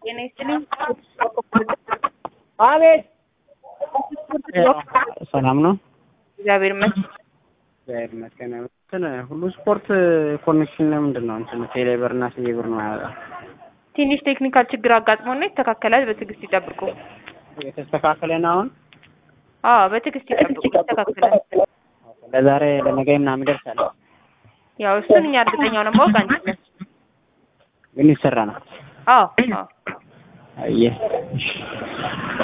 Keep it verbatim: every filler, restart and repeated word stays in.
ጤና ይስጥልኝ። አቤት። ሰላም ነው? እግዚአብሔር ይመስገን። እግዚአብሔር ይመስገን። እንትን ሁሉ ስፖርት ኮኔክሽን ለምንድን ነው እንትን ቴሌብር እና ሲቢብር ነው ያለው? ትንሽ ቴክኒካል ችግር አጋጥሞና ይስተካከላል። በትዕግስት ይጠብቁ። የተስተካከለ ነው አሁን? አዎ፣ በትዕግስት ይጠብቁ። ይስተካከላል። ለዛሬ ለነገ ምናምን ይደርሳል። ያው እሱን እኛ እርግጠኛ ሆነን ማወቅ አንችልም፣ ግን ይሰራ ነው። አዎ አዎ። አየህ